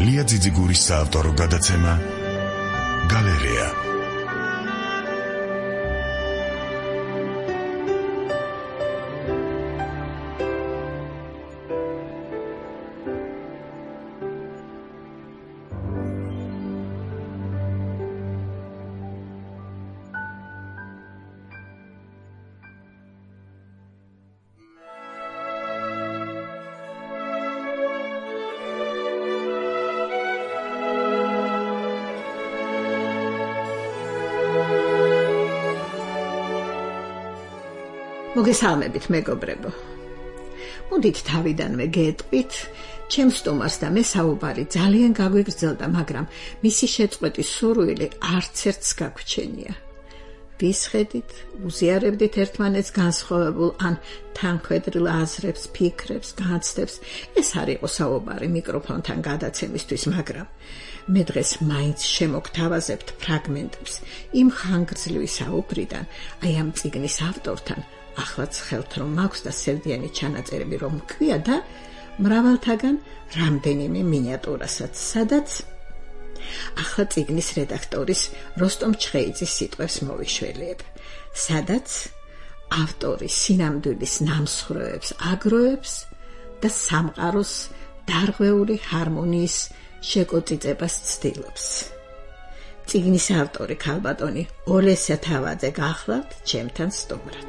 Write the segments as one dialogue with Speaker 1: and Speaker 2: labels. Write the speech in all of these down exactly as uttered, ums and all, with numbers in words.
Speaker 1: ლია ძიძიგურის საავტორო გადაცემა გალერეა.
Speaker 2: მოგესალმებით მეგობრებო. მოდით თავიდანვე გეტყვით, ჩემს სტუმარს და მე საუბარი ძალიან გაგვიგრძელდა, მაგრამ მისი შეწყვეტის სურვილი არც ერთს გაგვჩენია. ვისხედით, უზიარებდით ერთმანეთს განსხვავებულ ან თანქვედრილ აზრებს, ფიქრებს, განცდებს. ეს არ იყო საუბარი მიკროფონთან გადაცემისთვის, მაგრამ მე დღეს მაინც შემოგთავაზებთ ფრაგმენტებს იმ ხანგრძლივი საუბრიდან, აი ამ წიგნის ავტორთან. Ახლაც ხელთ რომ მაქვს და სევდიანი ჩანაწერები რომ მქვია და მრავალთაგან რამდენიმე მინიატურასაც, სადაც ახლა წიგნის რედაქტორის როსტომ ჩხეიძის სიტყვებს მოვიშველიებ, სადაც ავტორი სინამდვილის ნამსხვრევებს აგროვებს და სამყაროს დარღვეული ჰარმონიის შეკოწიწებას ცდილობს. წიგნის ავტორი ქალბატონი ოლესა თავაძე გახლავთ ჩემთან სტუმრად.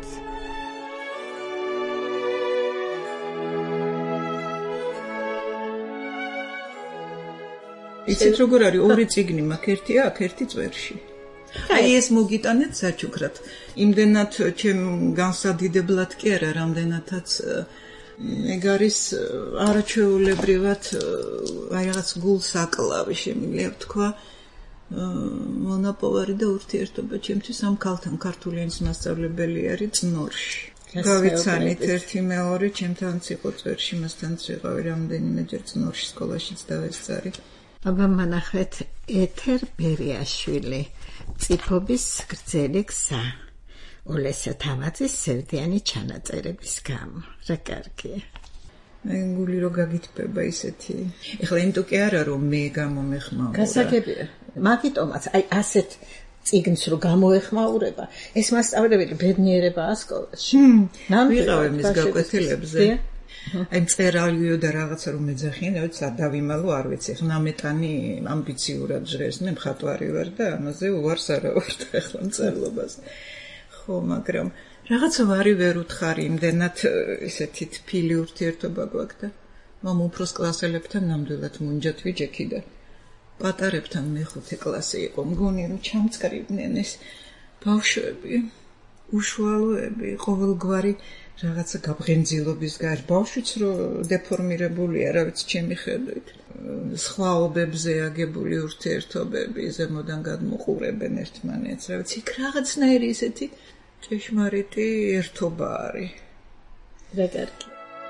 Speaker 3: იცით როგორ არის ორი წიგნი მაქვს, ერთია აქ, ერთი წვერში. აი ეს მოგიტანეთ საჩუქრად. იმდენად ჩემ განსადიდებლად კი არა, რამდენადაც ეგ არის არაჩვეულებრივად აი რაღაც გულს აკლავი, შემიძლია ვთქვა, მონაპოვარი და ურთიერთობა ჩემთვის ამ ქალთან, ქართული ენის მასწავლებელი არის წნორში. გავიცანით ერთი მეორე, ჩემთანაც იყო წვერში, მასთანაც ვიყავი რამდენიმეჯერ წნორში სკოლაშიც დავესწარი.
Speaker 2: აბა მანახეთ ეთერ ბერიაშვილი, წიფობის გრძელი გზა, ოლესა თავაძის სევდიანი ჩანაწერების გამო. რა კარგია.
Speaker 3: მე გული რო გაგიტბება ისეთი. ეხლა იმიტომ კი არა რომ მე გამომეხმაურა.
Speaker 2: გასაგებია. მაგიტომაც აი ასეთ წიგნს რო გამოეხმაურება, ეს მასწავლებელი ბედნიერებაა სკოლაში.
Speaker 3: ვიყავი მის გაკვეთილებზე. აი წერალიო და რაღაცა რომ მეძახიან, რაც დავიმალო არ ვიცი. ხა ნამეტანი ამბიციურად ჟღერს, მე მხატვარი ვარ და ამაზე უარს არა ვარ ახლა მწერლობას. ხო, მაგრამ რაღაცა ვარი ვერ უთხარი, იმდენად ესეთი თბილი ურთიერთობა გვაქვს და მამ უფროს კლასელებთან ნამდვილად მუნჯად ვიჯექი და პატარებთან მეხუთე კლასი იყო, მგონი რომ ჩამწკრივდნენ ეს ბავშვები, უშუალოები, ყოველგვარი რაღაცა გაბრენძილობის გარს, ბავშვიც რო დეფორმირებულია, რა ვიცი, ჩემი ხედვით. სხვაობებზე აგებული ურთიერთობები ზემოდან გადმოყურებენ ერთმანეთს, რა ვიცი, იქ რაღაცნაირი ესეთი ჭეშმარიტი ერთობა არის.
Speaker 2: რა კარგი.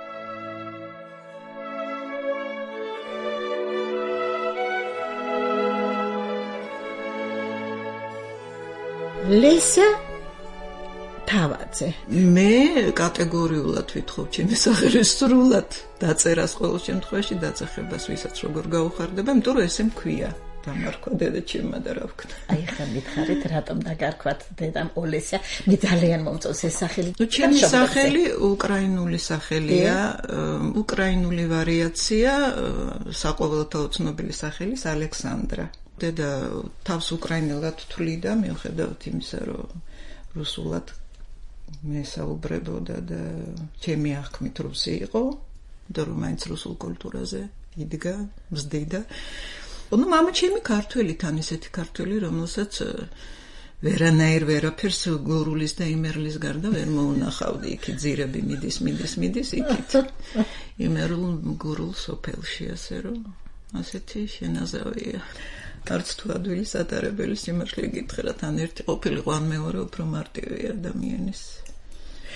Speaker 2: ლესა თავაძე.
Speaker 3: მე კატეგორიულად ვითხოვ ჩემი სახელი სრულად დაწერას ყოველ შემთხვევაში დაწეხებას ვისაც როგორ გაუხარდება, იმიტომ რომ ესე მქვია. დამარქვა დედა ჩემმა და რა ვქნა.
Speaker 2: აი ხა მითხარით რატომ დაგარქვათ დედამ ოლესა? მე ძალიან მომწონს ეს სახელი.
Speaker 3: ნუ ჩემი სახელი უკრაინული სახელია, უკრაინული ვარიაცია საყოველთაო ცნობილი სახელის ალექსანდრა. დედა თავს უკრაინულად თვლიდა, მიუხედავად იმისა, რომ რუსულად მე საუბრებოდა და ჩემი აღქმით რუსი იყო, და რომ მაინც რუსულ კულტურაზე იდგა, მზდიდა. ну мама ჩემი ქართველიდან ისეთი ქართველი, რომელსაც ვერანაირ ვერაფერს გურულის და იმერლის გარდა ვერ მოუნახავდი. იქ ძირები მიდის, მიდის, მიდის იქით. იმერულ გურულ სოფელში, ასე რომ ასეთი შენაზავია. არც თუ ადვილი სატარებელი სიმართლე გითხრათ, ან ერთი ყოფილიყო, ან მეორე უფრო მარტივი ადამიანის.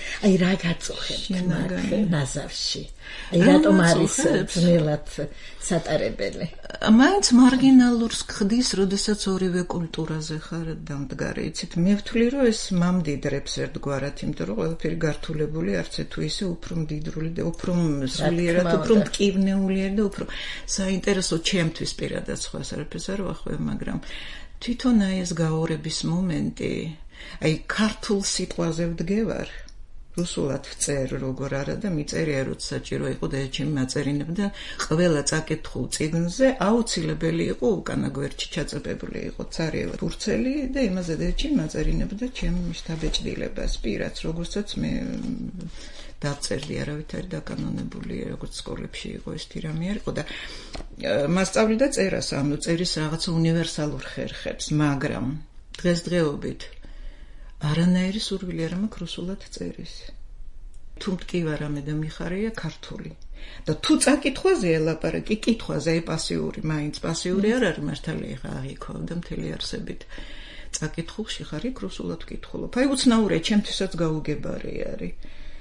Speaker 2: აი რა გაწუხებთ მაგ ნაზარში? აი რატომ არის ძნელად სატარებელი?
Speaker 3: მაინც მარგინალურს ხდის, როდესაც ორივე კულტურაზე ხარ დამდგარი. იცით, მე ვთვლი, რომ ეს მამდიდრებს ერთგვარად, იმიტომ რომ ყველაფერი გართულებული არც თუ ისე უფრო მდიდრული და უფრო სულიერად, უფრო მტკივნეულია და უფრო საინტერესო ჩემთვის პირადად სხვას არაფერს არ ვახვევ, მაგრამ თვითონ აი ეს გაორების მომენტი, აი ქართულ სიტყვაზე ვდგევარ, რუსულად ვწერ როგორ არა და მიწერია როცა საჭირო იყო და ჩემი მაწერინებდა ყველა წაკითხულ წიგნზე აუცილებელი იყო უკანა გვერდში ჩაწებებული იყო ცარიელა თურცელი და იმაზე და ჩემი მაწერინებდა ჩემი შთაბეჭდილებას პირაც როგორცაც მე დავწერდი არავითარი დაკანონებული როგორც სკოლებში იყო ეს თირამი არ იყო და მასწავლიდა წერას ანუ წერის რაღაც უნივერსალურ ხერხებს მაგრამ დღესდღეობით არანაირი სურვილი არ მაქვს რუსულად წერის. თუ მტკივარ რამე და მიხარია ქართული. და თუ წაკითხვაზე ელაპარაკი, კითხვაზე აი პასიური, მაინც პასიური არ არის მართალია ხა აღიქვა და მთელი არსებით. წაკითხულში ხარ იქ რუსულად ვკითხულობ. აი უცნაურია, ჩემთვისაც გაუგებარი არის.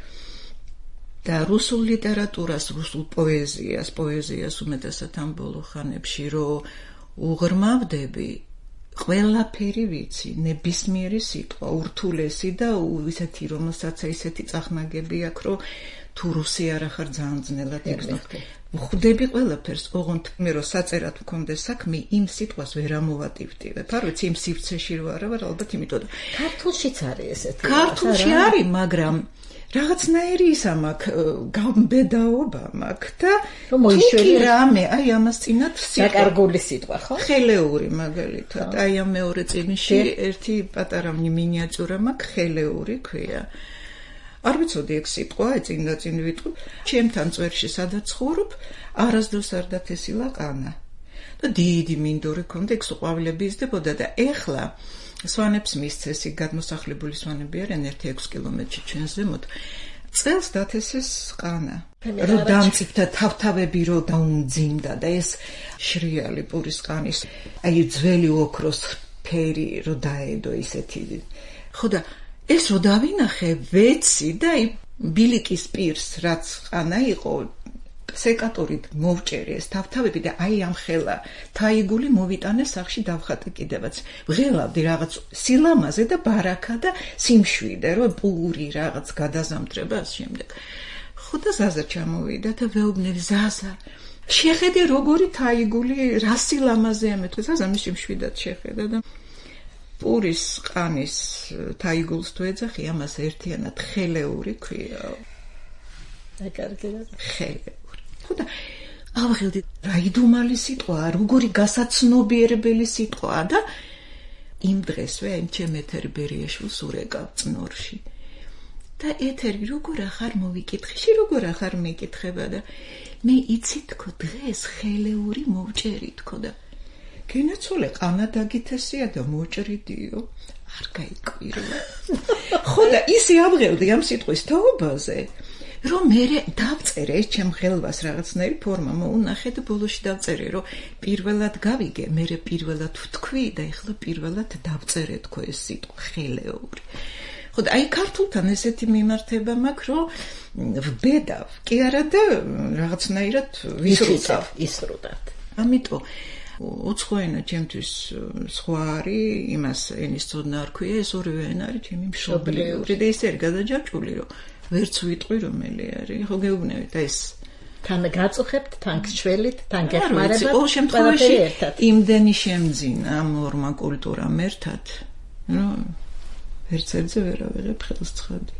Speaker 3: და რუსულ ლიტერატურას, რუსულ პოეზიას, პოეზიას უმეტესად ამ ბოლო ხანებში რომ უღრმავდები ყველაფერი ვიცი, ნებისმიერი სიტყვა, ურთულესი და ისეთი, რომელსაც ისეთი წახნაგები აქვს, რომ თუ რუსი არ ახარ ძალიან ძნელად იგრძნო. ვხვდები ყველაფერს, ოღონდ მე რომ საწერად მქონდეს საქმე, იმ სიტყვას ვერ ამოვატივტივებ. არ ვიცი, იმ სივრცეში რო არა ვარ, ალბათ იმიტომ.
Speaker 2: ქართულშიც არის ესეთი.
Speaker 3: ქართულში არის, მაგრამ რაღაცნაირი ის ამაქვს, გამბედაობა მაქვს და მოიშველი რამე, აი ამას წინათ სიტყვა.
Speaker 2: დაკარგული სიტყვა, ხო?
Speaker 3: ხელეური მაგალითად. აი ამ მეორე წიგნში ერთი პატარა მინიატიურა მაქვს, ხელეური ქვია. არ ვიცოდი ეგ სიტყვა, აი წინ და წინ ვიტყვი. ჩემთან წვერში სადაც ცხოვრობ, არასდროს არ დათესილა ყანა. და დიდი მინდორი ქონდა, ეგ ყვავილები იზრდებოდა და ეხლა სვანებს მისცეს, იქ გადმოსახლებული სვანები არიან ერთი ექვსი კილომეტრში ჩვენს ზემოთ. წელს დათესეს ყანა. რომ დამწიფდა თავთავები რომ დაუმძიმდა და ეს შრიალი პურის ყანის აი ძველი ოქროს ფერი რომ დაედო ისეთი. ხო და ეს რო დავინახე, ვეცი და აი ბილიკის პირს რაც ყანა იყო სეკატორით მოვჭერი ეს თავთავები და აი ამ ხელა თაიგული მოვიტანე სახში დავხატე კიდევაც. ვღელავდი რაღაც სილამაზე და ბარაკა და სიმშვიდე, რომ პური რაღაც გადაზამთრება ამ შემდეგ. ხო და ზაზა ჩამოვიდა და ვეუბნები ზაზა. შეხედე როგორი თაიგული რა სილამაზე ამეთქვა. ზაზა მის სიმშვიდად შეხედა და პურის ყანის თაიგულს თუ ეძახი ამას ერთიანად ხელეური ქვია.
Speaker 2: აკარგება.
Speaker 3: ხელეური. და ავღელდი რა იდუმალი სიტყვაა, როგორი გასაცნობიერებელი სიტყვაა და იმ დღესვე იმ ჩემ ეთერ ბერიაშვილს ურეკავ წნორში. და ეთერი როგორ ახარ მოვიკითხში, როგორ ახარ მეკითხება და მე იცი თქო დღეს ხელეური მოვჭერი თქო და გენაცოლე ყანა დაგითესია და მოჭრიდიო არ გაიკვირვა. ხო და ისე ავღელდი ამ სიტყვის თაობაზე რომ მე დავწერე ეს ჩემ ხელვას რაღაცნაირი ფორმა მოუნახე და ბოლოში დავწერე რომ პირველად გავიგე, მე პირველად ვთქვი და ეხლა პირველად დავწერე თქო ეს სიტყვა ხელეური. ხო და აი ქართულთან ესეთი მიმართება მაქვს რომ ვბედავ, კი არა და რაღაცნაირად ვისრუტავ,
Speaker 2: ისრუტავ.
Speaker 3: ამიტომ უცხოენა ჩემთვის სხვა არის, იმას ენის ცოდნა არ ქვია, ეს ორივე ენა არის ჩემი მშობლიური და ისე არის გადაჯაჭვული რომ ვერც ვიტყვი რომელი არის. ხო გეუბნებით ეს
Speaker 2: თან გაწუხებთ, თან გშველით, თან გეხმარებათ.
Speaker 3: ყოველ შემთხვევაში იმდენი შემძინა ამ ორმა კულტურამ ერთად, რომ ვერც ერთზე ვერ ავიღებ ხელს ცხადი.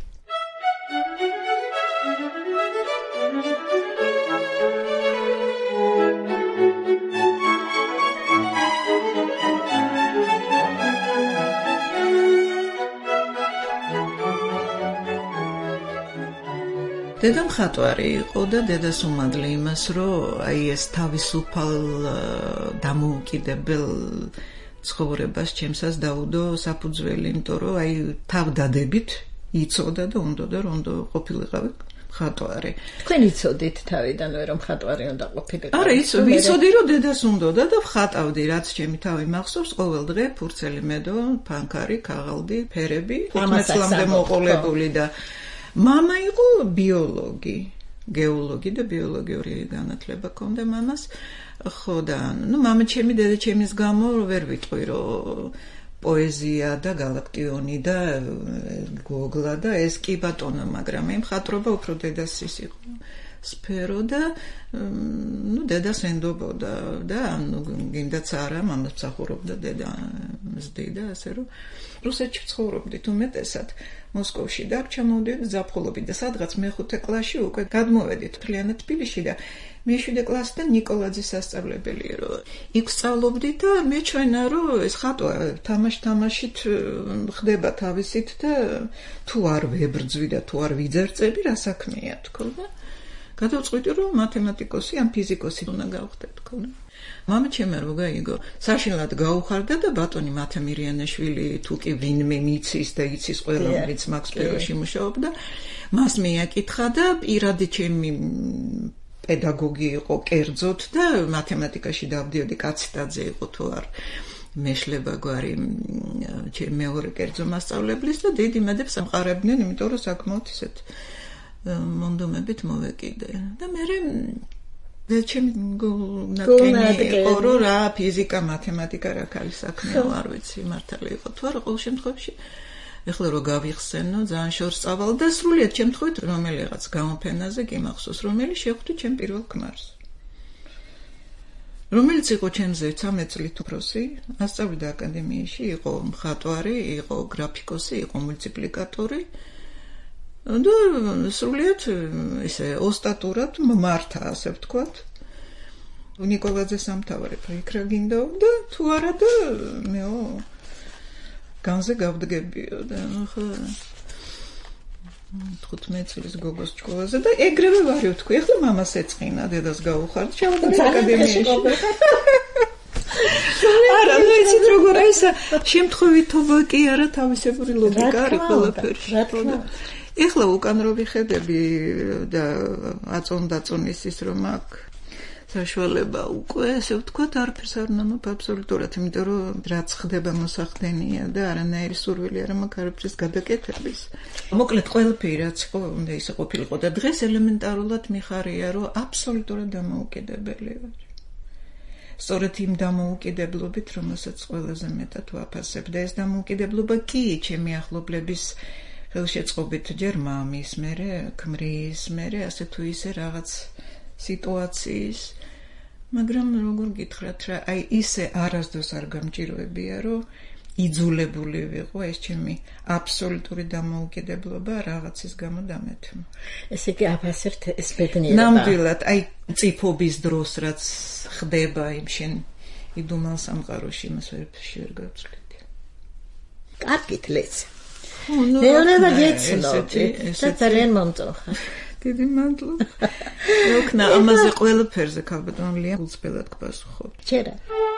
Speaker 3: დედა მხატვარი იყო და დედას უმადლე იმას, რომ აი ეს თავისუფალ დამოუკიდებელ ცხოვრებას ჩემსაც დაუდო საფუძველი, იმიტომ რომ აი თავდადებით იცოდა და უნდოდა რომ ყოფილიყავი მხატვარი.
Speaker 2: თქვენ იცოდით თავიდანვე რომ მხატვარი უნდა ყოფილიყავი?
Speaker 3: არა, იცოდი რომ დედას უნდოდა და ვხატავდი, რაც ჩემი თავი მახსოვს, ყოველ დღე ფურცელი მედო, ფანქარი, ქაღალდი, ფერები, ხუთმეტ წლამდე მოყოლებული და მამა იყო ბიოლოგი, გეოლოგი და ბიოლოგიური განათლება ჰქონდა მამას. ხო და ნუ მამა ჩემი დედა ჩემის გამო ვერ ვიტყვი რომ პოეზია და გალაქტიონი და გოგლა და ეს კი ბატონო, მაგრამ მე მხატვრობა უფრო დედასის იყო სფერო და ნუ დედას ენდობოდა და ნუ გინდაც არა მამას მსახურობდა დედა მზდიდა ასე რომ რუსეთში ცხოვრობდით უმეტესად მოსკოვში და ჩამოვდივით ზაფხულობით და სადღაც მეხუთე კლასში უკვე გადმოვედით მთლიანად თბილისში და მეშვიდე კლასიდან ნიკოლაძის სასწავლებელი რომ იქ სწავლობდით და მეჩვენა რომ ეს ხატვა თამაშ-თამაშით ხდება თავისით და თუ არ ვებრძვი და თუ არ ვიძერწები რა საქმეა თქო და გადავწყვიტე რომ მათემატიკოსი ან ფიზიკოსი უნდა გავხდე თქო და მამა ჩემი რო გაიგო საშინლად გაუხარდა და ბატონი მათე მირიანაშვილი თუ კი ვინმე მიცის და იცის ყველა რომელიც მაქს სფეროში მუშაობდა მას მეაკითხა და პირადი ჩემი პედაგოგი იყო კერძოდ და მათემატიკაში დავდიოდი კაციტაძე იყო თუ არ მეშლება გვარი ჩემი მეორე კერძო მასწავლებლის და დიდი მედებს ამყარებდნენ იმიტომ რომ საკმაოდ ისეთ მონდომებით მოვეკიდე და მე და ჩემი ნაკენი იყო რომ რა ფიზიკა მათემატიკა რა ქალის საქმეა არ ვიცი მართალი იყო თუ არა ყოველ შემთხვევაში ეხლა რო გავიხსენო ძალიან შორს წავალ და სრულიად შემთხვევით რომელიღაც გამოფენაზე კი მახსოვს რომელი შეხვდი ჩემ პირველ ქმარს რომელიც იყო ჩემზე ცამეტ წლით უფროსი ასწავლიდა აკადემიაში იყო მხატვარი იყო გრაფიკოსი იყო მულტიპლიკატორი და სრულიად ესე ოსტატურად მართა ასე ვთქვათ ნიკოლაძე სამთავარი იქ რა გინდა და თუ არა და მეო განზე გავდგებიო და ხო თხუთმეტ წლის გოგოს ჭკუაზე და ეგრევე ვარ ვთქვი ეხლა მამას ეწყინა დედას გაუხარდა ჩავდარი აკადემიაში არა ნუ იცით როგორ აისა შემთხვევითობა კი არა თავისებური ლოგიკა არის ყველაფერში ეხლა უკან რო ვიხედები და აწონ-დაწონის ის რომ აქ საშუალება უკვე ესე ვთქვათ არაფერს არ ნამობ აბსოლუტურად იმიტომ რომ რაც ხდება მოსახდენია და არანაირი სურვილი არ მაქვს არაფრის გადაკეთების მოკლედ ყველაფერი რაც იყო უნდა ისე ყოფილიყო და დღეს ელემენტარულად მიხარია რომ აბსოლუტურად დამოუკიდებელი ვარ სწორედ იმ დამოუკიდებლობით რომელსაც ყველაზე მეტად ვაფასებ და ეს დამოუკიდებლობა კი ჩემი ახლობლების ხელშეწყობით ჯერ მამის მერე ქმრის მერე ასე თუ ისე რაღაც სიტუაციის მაგრამ როგორ გითხრათ რა აი ისე არასდროს არ გამჭიროებია რომ იძულებული ვიყო ეს ჩემი აბსოლუტური დამოუკიდებლობა რაღაცის გამო დამეთმო
Speaker 2: ესე იგი აფასებთ ეს ბედნიერება
Speaker 3: ნამდვილად აი წიფობის დროს რაც ხდება იმ შენ იდუმალ სამყაროში მას ვერაფერში ვერ გავწლით
Speaker 2: კარგით ლეცი მეურვება გეცნობდი და ძალიან მომწონხარ დიდი მადლობა. როქნა ამაზე ყველაფერზე ქალბატონლია გულწრფელად გპასუხობ. ჩერა.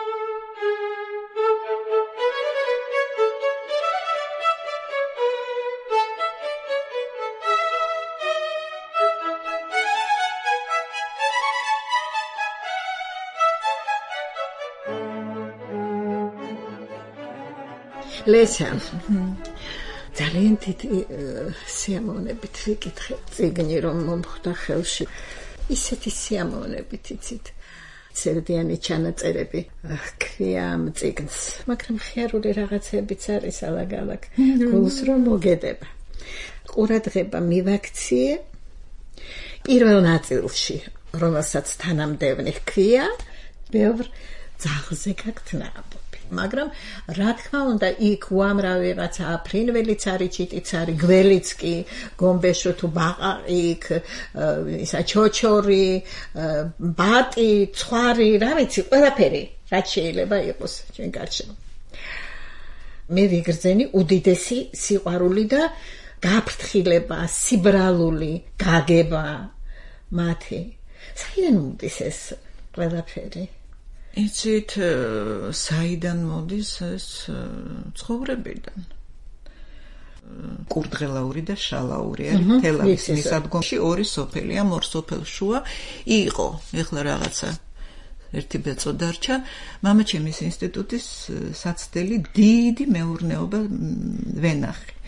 Speaker 2: ლესა. ძალიან დიდი სიამოვნებით ვიკითხე წიგნი რომ მომხვდა ხელში ისეთი სიამოვნებით იცით ცერდიანი ჩანაწერები ჰქვია ამ წიგნს მაგრამ ხიარული რაღაცებიც არის ალაგ-ალაგ გულს რომ მოგედება ყურადღება მივაქციე პირველ ნაწილში რომელსაც თანამდევნი ჰქვია ბევრ ძაღლზე გაგთნააბო მაგრამ რა თქმა უნდა იქ უამრავი რაღაცა ფრინველიც არის ჩიტიც არის გველიც კი გომბეშო თუ ბაყაყი იქ ისა ჩოჩორი ბატი ცხვარი რა ვიცი ყველაფერი რაც შეიძლება იყოს ჩვენ გარშემო მე ვიგრძენი უდიდესი სიყვარული და გაფრთხილება სიბრალული გაგება მათი საიდან მოდის ეს ყველაფერი
Speaker 3: იცით საიდან მოდის ეს ცხოვრებიდან კურდღელაური და შალაური არის თელავის მისადგომში ორი სოფელია ორ სოფელს შუა იყო ეხლა რაღაცა ერთი ბეწო დარჩა მამა ჩემის ინსტიტუტის საცდელი დიდი მეურნეობა ვენახი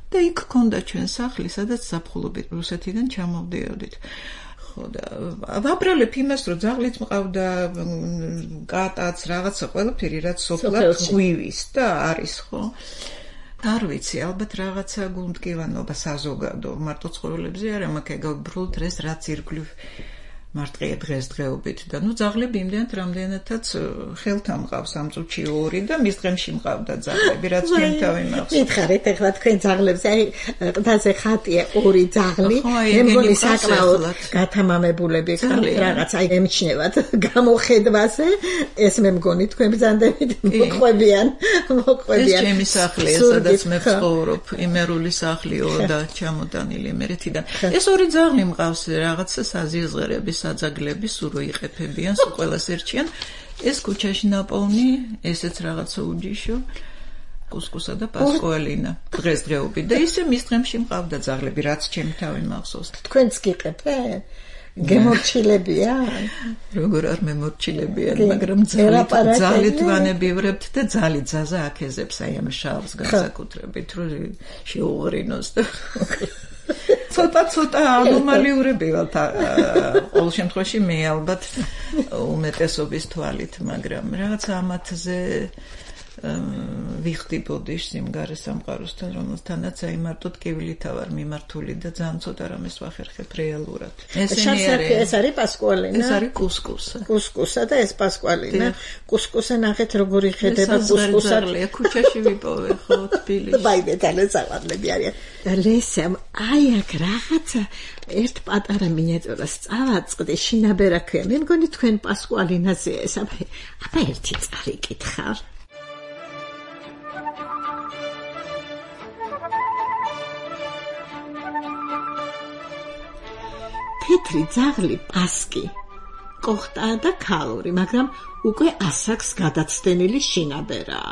Speaker 3: და იქ ქონდა ჩვენ სახლი, სადაც ზაფხულობით რუსეთიდან ჩამოვდიოდით. ხო და ვაბრალებ იმას, რომ ძაღლიც მყავდა, კატაც, რაღაცა ყველაფერი, რაც სოფლად ღვივის და არის, ხო? არ ვიცი, ალბათ რაღაცა გულმტკივანობა საზოგადო, მარტო ცხოველებზე არა, მაგრამ გაბრუნდ ეს რაც ირგვლივ მარტყია დღესდღეობით და ნუ ძაღლები იმდენად რამდენადაც ხელთან მყავს ამ წუთში ორი და მის დღემში მყავდა ძაღლები, რაც ჩვენ თავი მახსოვს. მითხარით, ეხლა თქვენ ძაღლებს, აი ყდაზე ხატია ორი ძაღლი, მე მგონი საკმაოდ გათამამებულები რაღაც აი ემჩნევათ გამოხედვაზე, ეს მე მგონი თქვენ ბრძანდებით მოყვებიან, მოყვებიან. ეს ჩემი სახლია, სადაც მე ვცხოვრობ, იმერული სახლიო და ჩამოტანილი იმერეთიდან. ეს ორი ძაღლი მყავს რაღაცა საზიაზღერების საძაგლები სურო იყეფებიან, სულ ყველას ერჩიან. ეს ქუჩაში ნაპოვნი, ესეც რაღაცა უჯიშო, კუსკუსა და პასკუალინა დღესდღეობით და ისე მის დღემში მყავდა ძაღლები, რაც ჩემი თავი მახსოვს. თქვენც გიყეფენ? გემორჩილებიან? როგორ არ მემორჩილებიან, მაგრამ ძალით ვანებივრებთ და ძალით ზაზა აქეზებს აი ამ შავს განსაკუთრებით, რომ შეუღრინოს და ცოტა ცოტა ანომალიურები ვალთ ყოველ შემთხვევაში მე ალბათ უმეტესობის თვალით, მაგრამ რაღაც ამათზე ვიხდი ბოდიშ სიმღერეს სამყაროსთან, რომელთანაც აი მარტო ტკივილით ვარ მიმართული და ძალიან ცოტა რამეს ვახერხებ რეალურად. ესენი არის ეს არის პასკუალინა. ეს არის კუსკუსა. კუსკუსა და ეს პასკუალინა. კუსკუსა ნახეთ როგორი ხედება კუსკუსა. ქუჩაში ვიპოვე ხო თბილისში. ბაიდე თალესავარლები არიან. და ლესამ აი აქ რაღაცა ერთ პატარა მინიატიურას წავაწყდი შინაბერა ქვია. მე მგონი თქვენ პასკუალინაზე ეს აბა აბა ერთი წარიკითხავ. თეთრი ძაღლი პასკი კოხტაა და ქალური, მაგრამ უკვე ასაკს გადაცდენილი შინაბერაა.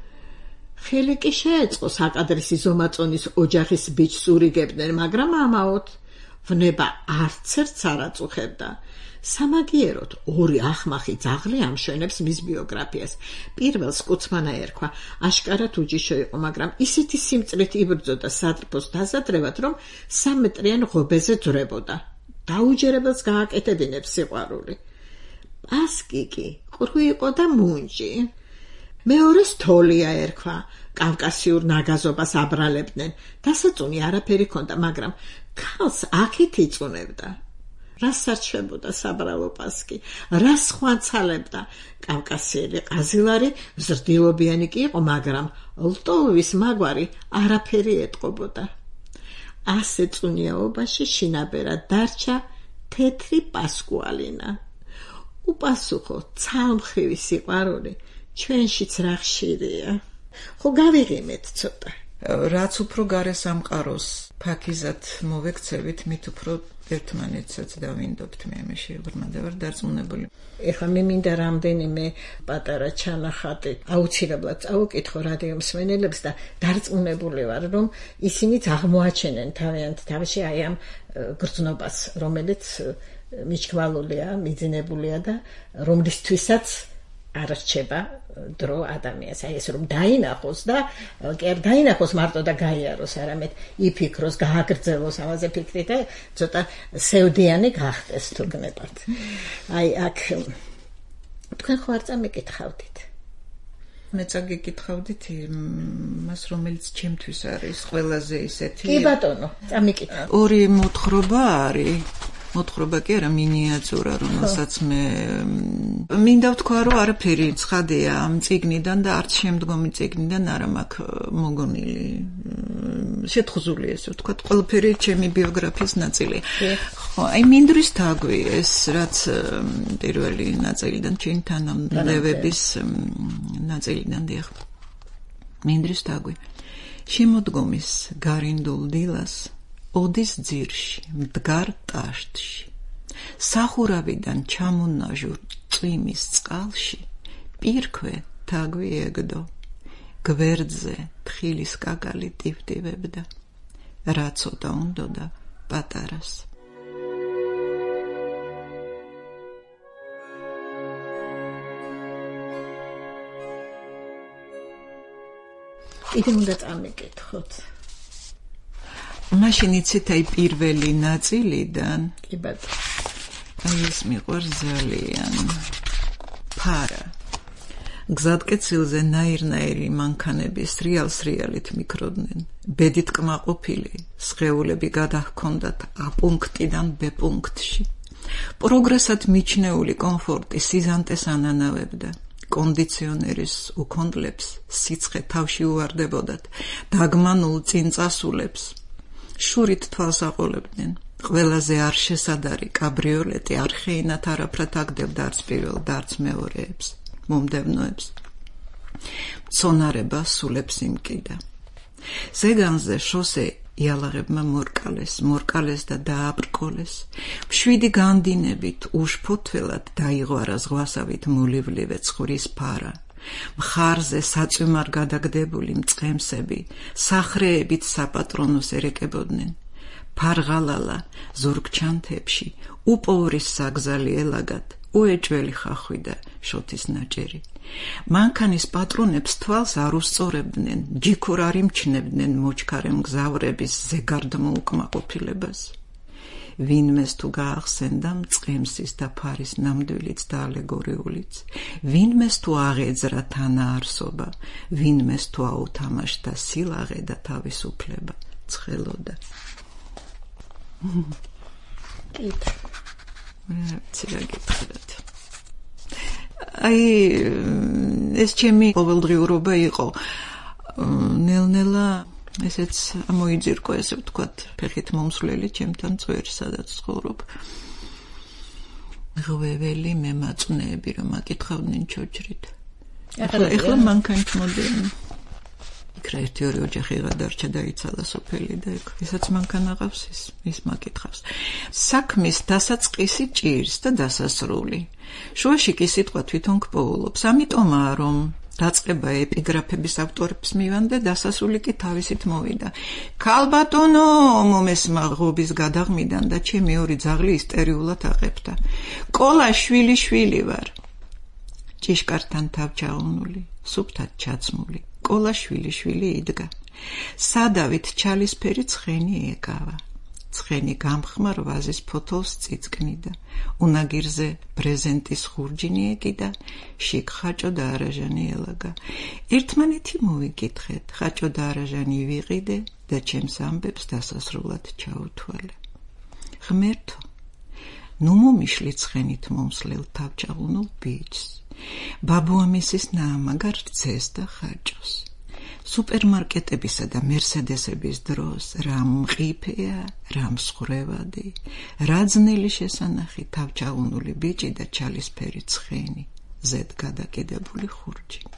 Speaker 3: ხელი კი შეეწყო საკადრისი ზომაწონის ოჯახის ბიჭს ურიგებდნენ, მაგრამ ამაოდ ვნება არცერთს არ აწუხებდა. სამაგიეროდ ორი ახმახი ძაღლი ამშვენებს მის ბიოგრაფიას. პირველს კუცმანა ერქვა, აშკარად უჯიშო იყო, მაგრამ ისეთი სიმწრით იბრძოდა სატრფოს დასადრევად, რომ სამეტრიან ღობეზე ძვრებოდა. დაუჯერებელს გააკეთებინებს სიყვარული. პასკი კი ყრუ იყო და მუნჯი. მეორეს თოლია ერქვა, კავკასიურ ნაგაზობას აბრალებდნენ. დასაწუნი არაფერი ჰქონდა, მაგრამ ქალს აქეთ იწუნებდა. რას სარჩებოდა საბრალო პასკი, რას ხვანცალებდა. კავკასიელი ყაზილარი ზრდილობიანი კი იყო, მაგრამ ლტოვის მაგვარი არაფერი ეტყობოდა. ასე წუნიაობაში შინაბერა დარჩა თეთრი პასკუალინა. უპასუხო ცალმხრივი სიყვარული ჩვენშიც რა ხშირია. ხო გავიღიმეთ ცოტა. რაც უფრო გარესამყაროს ფაქიზად მოვექცევით, მით უფრო ერთმანეთსაც დავინდობთ. მე მე შეებრმადა ვარ დარწმუნებული. ეხლა მე მინდა რამდენიმე პატარა ჩანახატი აუცილებლად წავუკითხო რადიო მსმენელებს და დარწმუნებული ვარ, რომ ისინიც აღმოაჩენენ თავიანთ თავში აი ამ გრძნობას, რომელიც მიჩქვალულია, მიძინებულია და რომლისთვისაც არ რჩება დრო ადამიანს. აი ეს რომ დაინახოს და კი არ დაინახოს მარტო და გაიაროს, არამედ იფიქროს, გააგრძელოს ამაზე ფიქრი და ცოტა სევდიანი გახდეს თუ გნებათ. აი აქ თქვენ ხო არ წამიკითხავდით? მე წაგიკითხავდით მას, რომელიც ჩემთვის არის ყველაზე ისეთი. კი ბატონო, წამიკითხავ. ორი მოთხრობა არის. მოთხრობა კი არა, მინიატიურა, რომელსაც მე მინდა ვთქვა, რომ არაფერი ცხადია ამ წიგნიდან და არც შემდგომი წიგნიდან არა მაქვს მოგონილი. შეთხზული ესე ვთქვა, ყველაფერი ჩემი ბიოგრაფიის ნაწილია. ხო, აი მინდვრის თაგვი ეს, რაც პირველი ნაწილიდან ჩემი თანამდებების ნაწილიდან დიახ. მინდვრის თაგვი. შემოდგომის გარინდულ დილას ოდის ძირში, მდგარ ტაშტში, სახურავიდან ჩამონაჟურ წვიმის წყალში, პირქვე თაგვი ეგდო, გვერდზე თხილის კაკალი ტივტივებდა, რა ცოტა უნდოდა პატარას. კიდე უნდა წამიკითხოთ. მაშინ იცით აი პირველი ნაწილიდან
Speaker 2: კი ბატონო
Speaker 3: აი ეს მიყვარს ძალიან ფარა გზადკეცილზე ნაირ-ნაირი მანქანების რეალს რეალით მიკროდნენ ბედით კმაყოფილი სხეულები გადაჰქონდათ A პუნქტიდან B პუნქტში პროგრესად მიჩნეული კომფორტი სიზანტეს ანანავებდა კონდიციონერის უქონდლებს სიცხე თავში უვარდებოდათ დაგმანულ წინწასულებს შურით თვალს აყოლებდნენ ყველაზე არ შესადარი კაბრიოლეტი არხეინათ არაფრად აგდებდა არც პირველ და არც მეორეებს მომდევნოებს მცონარება სულებს იმკიდა ზეგანზე შოსე იალაღებმა მორკალეს მორკალეს და დააბრკოლეს მშვიდი განდინებით უშფოთველად დაიღვარა ზღვასავით მოლივლივე ცხურის ფარა მხარზე საწვიმარ გადაგდებული მწყემსები სახრეებით საპატრონოს ერეკებოდნენ ფარღალალა ზურგჩანთებში უპოვრის საგზალი ელაგად უეჭველი ხახვი და შოთის ნაჭერი მანქანის პატრონებს თვალს არ უსწორებდნენ ჯიქურ არ იმჩნევდნენ მოჩქარე მგზავრების ზეგარდმო უკმაყოფილებას ვინმეს თუ გაახსენდა მწყემსის და ფარის ნამდვილიც და ალეგორიულიც ვინმეს თუ აღეძრა თანაარსობა ვინმეს თუ აუთამაშდა სილაღე და თავისუფლება ცხელოდა
Speaker 2: კითხ
Speaker 3: ცირა გითხრათ აი ეს ჩემი ყოველდღიურობა იყო ნელ-ნელა ესეც ამოიძირკო ესე ვთქვათ ფეხით მომსვლელი ჩემთან წვერი სადაც ცხოვრობ ღვეველი მემაწვნეები რომ აკითხავდნენ ჩოჯრით ახლა ახლა მანქანით მოდიან იქ ერთი ორი ოჯახი გადარჩა და იცალა სოფელი და იქ ესაც მანქანა ყავს ის ის მაკითხავს საქმის დასაწყისი ჭირს და დასასრული შუაში კი სიტყვა თვითონ გპოულობს ამიტომაა რომ დაწყება ეპიგრაფების ავტორებს მივანდე დასასრული კი თავისით მოვიდა ქალბატონო მომესმა ღობის გადაღმიდან და ჩემი ორი ძაღლი ისტერიულად აყებდა კოლა შვილი შვილი ვარ ჭიშკართან თავჩაუნული სუფთად ჩაცმული კოლა შვილი შვილი იდგა სადავით ჩალისფერი ცხენი ეკავა ცხენი გამხმარ ვაზის ფოთოლს წიწკნიდა უნაგირზე ბრეზენტის ხურჯინი ეკიდა შიგ ხაჭო და არაჟანი ელაგა ერთმანეთი მოვიკითხეთ ხაჭო და არაჟანი ვიყიდე და ჩემს ამბებს დასასრულად ჩაუთვალე ღმერთო ნუ მომიშლი ცხენით მომსლელ თავჭაღუნულ ბიჭს ბაბუამისის ნაამაგარ რძეს და ხაჭოს სუპერმარკეტებისა და მერსედესების დროს რა მყიფეა რა მსხრევადი რა ძნელი შესანახი თავჭაღუნული ბიჭი და ჩალისფერი ცხენი ზედ გადაკიდებული ხურჯინით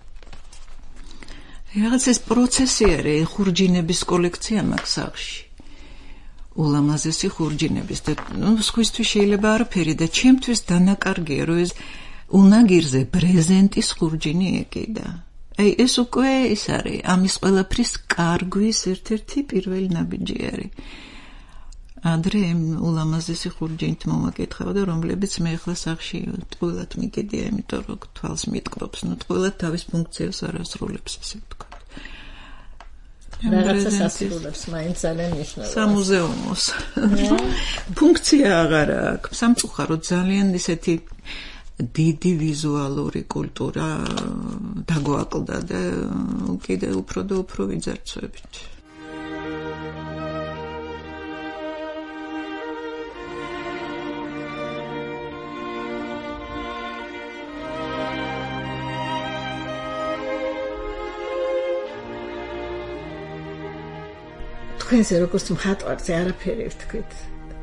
Speaker 3: რაღაც ეს პროცესი არის ხურჯინების კოლექცია მაქვს სახლში ულამაზესი ხურჯინების და ნუ სხვისთვის შეიძლება არაფერი და ჩემთვის დანაკარგია რომ ეს უნაგირზე ბრეზენტის ხურჯინი ეკიდა აი ეს უკვე ის არის ამის ყველაფრის კარგვის ერთ-ერთი პირველი ნაბიჯი არის ადრე ულამაზესი ხურჯინით მომაკითხავდა რომლებიც მე ახლა სახში ტყუილად მიგედია იმიტომ რომ თვალს მიტყობს ნუ ტყუილად თავის ფუნქციას არ ასრულებს ესე ვთქვათ
Speaker 2: რაღაცას ასრულებს მაინც ძალიან მნიშვნელოვანია
Speaker 3: სამუზეუმოს ფუნქცია აღარ აქვს სამწუხაროდ ძალიან ისეთი დიდი ვიზუალური კულტურა დაგვაკლდა და კიდე უფრო და უფრო ვიძარცვებით.
Speaker 2: თქვენზე როგორც მხატვარზე არაფერი ვთქვით.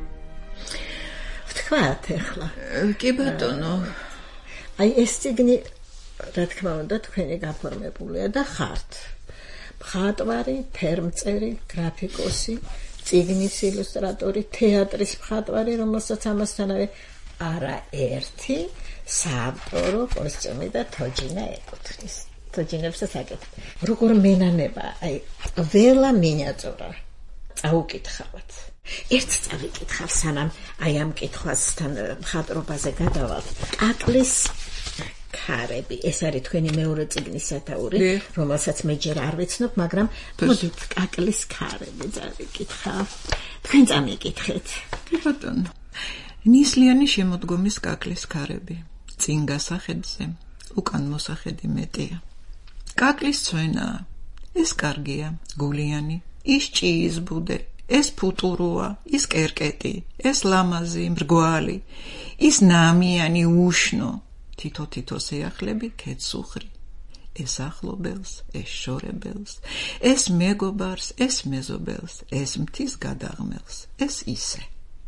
Speaker 2: ვთქვათ ახლა.
Speaker 3: კი ბატონო.
Speaker 2: აი ეს ციგნი რა თქმა უნდა თქვენი გაფორმებულია და ხართ. მხატვარი, ფერმწერი, გრაფიკოსი, ციგნის ილუსტრატორი, თეატრის მხატვარი, რომელსაც ამასთანავე არა ერთი საავტორო კოსტიუმი და თოჯინა ეკუთვნის. თოჯინებსაც აკეთებ. როგორ მენანება, აი ყველა მინიატურა წაუკითხავთ. ერთ წავიკითხავ სანამ აი ამ კითხვასთან მხატვრობაზე გადავალ. კაკლის ქარები. ეს არის თქვენი მეორე წიგნის სათაური, რომელსაც მე ჯერ არ ვიცნობ, მაგრამ მოდით კაკლის ქარები წავიკითხავ. თქვენ წამიკითხეთ.
Speaker 3: კი ბატონო. ნისლიანი შემოდგომის კაკლის ქარები. წინ გასახედზე, უკან მოსახედი მეტია. კაკლის ცვენა, ეს კარგია, გულიანი, ის ჭიის ბუდე, ეს ფუტუროა, ის კერკეტი, ეს ლამაზი, მრგვალი, ის ნამიანი, უშნო, თითო-თითოს ეახლები ქეცუხრი. ეს ახლობელს, ეს შორებელს, ეს მეგობარს, ეს მეზობელს, ეს მთის გადაღმელს, ეს ისე.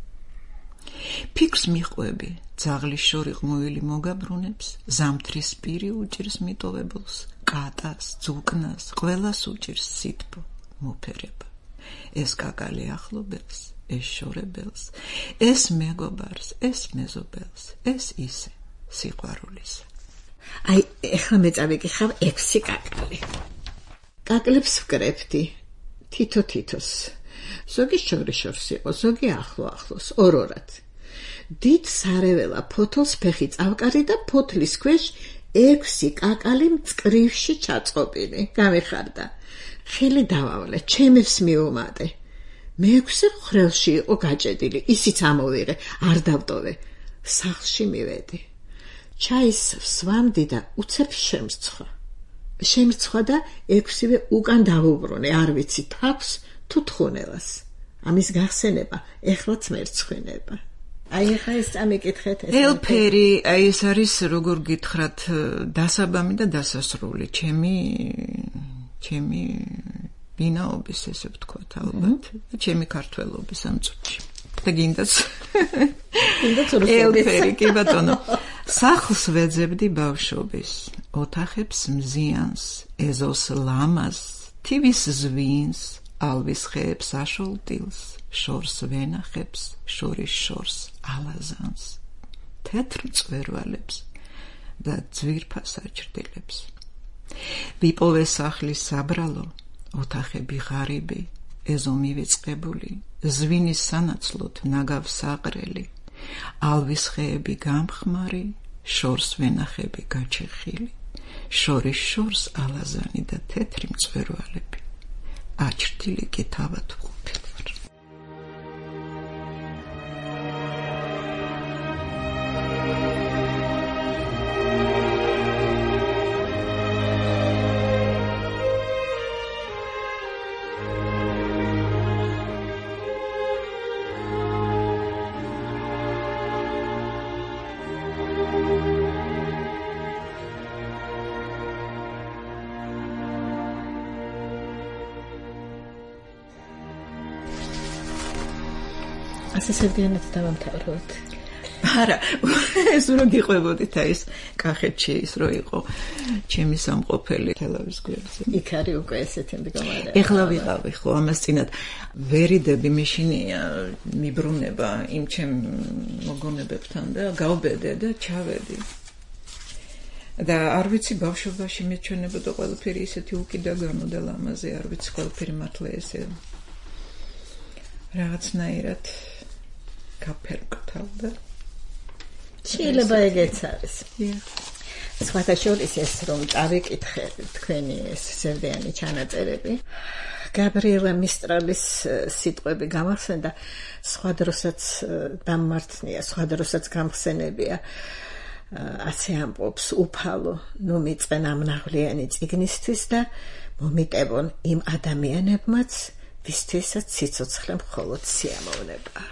Speaker 3: ფიქრს მიყვები, ძაღლის შორი ყმუილი მოგაბრუნებს, ზამთრის პირი უჭირს მიტოვებულს, კატას, ძუკნას, ყველას უჭირს სითბო, მოფერება. ეს კაკალი ახლობელს, ეს შორებელს, ეს მეგობარს, ეს მეზობელს, ეს ისე, სიყვარულისა.
Speaker 2: აი, ეხლა მე წავიკითხავ ექვსი კაკალი. კაკლებს ვკრებდი, თითო-თითოს. ზოგი შორიშორს იყო, ზოგი ახლო-ახლოს, ორ-ორად. დიდ სარეველა ფოთოლს ფეხი წავკარი და ფოთლის ქვეშ ექვსი კაკალი მწკრივში ჩაწყობილი. გამიხარდა. ხელი დავავლე, ჩემებს მიუმატე. მეექვსე ხრელში იყო გაჭედილი, ისიც ამოვიღე, არ დავტოვე. სახლში მივედი. ჩაის ვსვამდი და უცებ შემრცხვა. შემრცხვა და ექვსივე უკან დავუბრუნე, არ ვიცი თავს თუ თხუნელას. ამის გახსენება ეხლაც მერცხვინება. აი ახლა ეს წამიკითხეთ.
Speaker 3: ელფერი, აი ეს არის როგორ გითხრათ, დასაბამი და დასასრული, ჩემი ჩემი ბინაობის, ესე ვთქვათ, ალბათ, ჩემი ქართველობის ამ წუთში. და გინდაც ელფერი, კი ბატონო. სახლს ვეძებდი ბავშვობის, ოთახებს მზიანს, ეზოს ლამაზ, თივის ზვინს, ალვის ხეებს აშოლტილს, შორს ვენახებს, შორის შორს ალაზანს, თეთრ მწვერვალებს და ძვირფას აჭრდილებს. ვიპოვე სახლის საბრალო, ოთახები ღარიბი, ეზო მივიწყებული, ზვინის სანაცვლოდ ნაგავ საყრელი, ალვის ხეები გამხმარი, შორს ვენახები გაჩეხილი, შორის შორს ალაზანი და თეთრი მწვერვალები. აჭრდილი კი თავად ვყოფილ ვარ.
Speaker 2: ასე სევდიანად დავამთავროთ.
Speaker 3: არა, ეს რო გიყვებოდით აი ეს კახეთში ის რო იყო ჩემი სამყოფელი თელავის გვერდზე.
Speaker 2: იქ არის უკვე ესეთი მდგომარე.
Speaker 3: ეხლა ვიყავი ხო ამას წინათ ვერიდები მეშინია მიბრუნება იმ ჩემ მოგონებებთან და გავბედე და ჩავედი. და არ ვიცი ბავშვობაში მეჩვენებოდა ყველაფერი ისეთი უკიდაგანო და ლამაზი, არ ვიცი ყველაფერი მართლა ესე რაღაცნაირად გაფერმკრთალდა.
Speaker 2: შეიძლება ეგეც არის. სხვათა შორის ეს რომ წავიკითხე თქვენი ეს სევდიანი ჩანაწერები, გაბრიელა მისტრალის სიტყვები გამახსენდა, სხვა დროსაც დამმართნია, სხვა დროსაც გამხსენებია. ასე ამბობს უფალო, ნუ მიწენ ამ ნაღვლიანი წიგნისთვის და მომიტევონ იმ ადამიანებმაც, ვისთვისაც სიცოცხლე მხოლოდ სიამოვნება.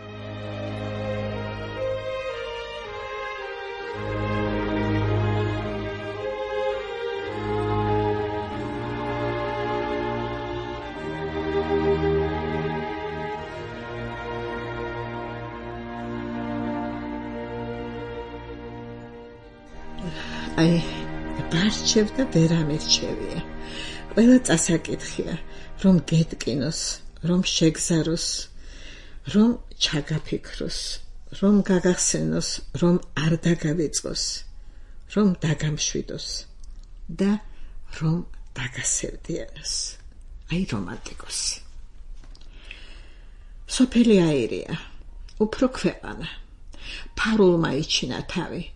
Speaker 2: აი, ბარჩევ და ვერ ამერჩევია. ყველა წასაკითხია, რომ გეტკინოს, რომ შეგზაროს, რომ ჩაგაფიქროს, რომ გაგახსენოს, რომ არ დაგავიწყოს, რომ დაგამშვიდოს და რომ დაგასევდიანოს. აი, რომანტიკოსი. სოფელი აირია, უფრო ქვეყანა. ფარულმა იჩინა თავი.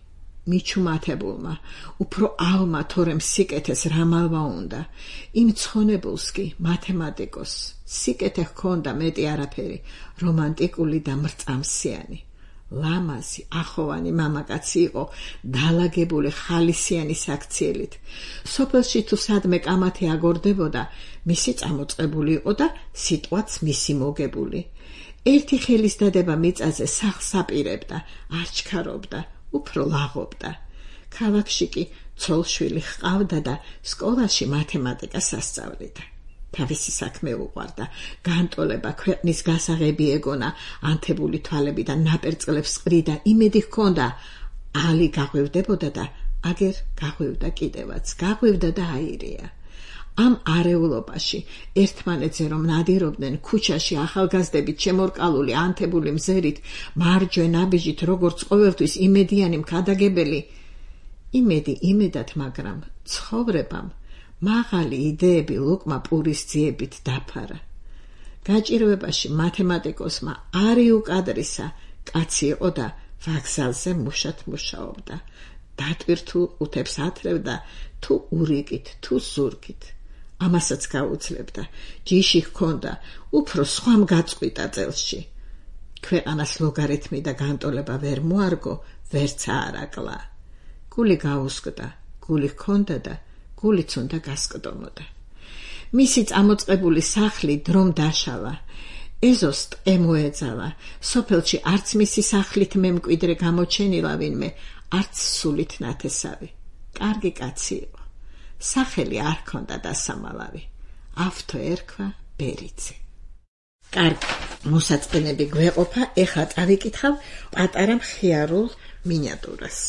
Speaker 2: მიჩუმათებულმა, უფრო ალმა თორემ სიკეთეს რამალვა უნდა, იმ ცხონებულს კი მათემატიკოს სიკეთე ჰქონდა მეტი არაფერი, რომანტიკული და მრწამსიანი. ლამაზი, ახოვანი მამაკაცი იყო, დალაგებული ხალისიანი საქციელით. სოფელში თუ სადმე კამათი აგორდებოდა, მისი წამოწყებული იყო და სიტყვაც მისი მოგებული. ერთი ხელის დადება მიწაზე სახლს აპირებდა, არჩქარობდა, უფრო ლაღობდა. ქალაქში კი ცოლშვილი ჰყავდა და სკოლაში მათემატიკას ასწავლიდა. თავისი საქმე უყვარდა, განტოლება, ქვეყნის გასაღები ეგონა, ანთებული თვალები და ნაპერწკლებს ყრიდა, იმედი ჰქონდა, ალი გაღვივდებოდა და აგერ გაღვივდა კიდევაც, გაღვივდა და აირია. ამ არეულობაში ერთმანეთზე რომ ნადირობდნენ, ქუჩაში ახალგაზრდებით შემორკალული ანთებული მზერით, მარჯვენ აბიჯით, როგორც ყოველთვის იმედიანი მქადაგებელი, იმედი იმედად, მაგრამ ცხოვრებამ მაღალი იდეები ლუკმა პურის ძიებით დაფარა. გაჭირვებაში მათემატიკოსმა არი უკადრისა კაცი იყო და ვაგზალზე მუშად მუშაობდა. დატვირთულ ყუთებს ათრევდა თუ ურიკით, თუ ზურგით. ამასაც გაუძლებდა. ჯიში ჰქონდა, უფრო სხვამ გაწყვიტა წელში. ქვეყანას ლოგარითმი და განტოლება ვერ მოარგო, ვერც აარაკლა. გული გაუსკდა, გული ჰქონდა და გულიც უნდა გასკდომოდა. მისი წამოწყებული სახლი დრომ დაშალა. ეზოს ტყე მოეძალა. სოფელში არც მისი სახლით მემკვიდრე გამოჩენილა ვინმე, არც სულით ნათესავი. კარგი კაცი იყო. სახელი არ ჰქონდა დასამალავი. ავთო ერქვა ბერიძე. კარგი, მოსაწყენები გვეყოფა, ეხლა წავიკითხავ პატარა მხიარულ მინიატურას.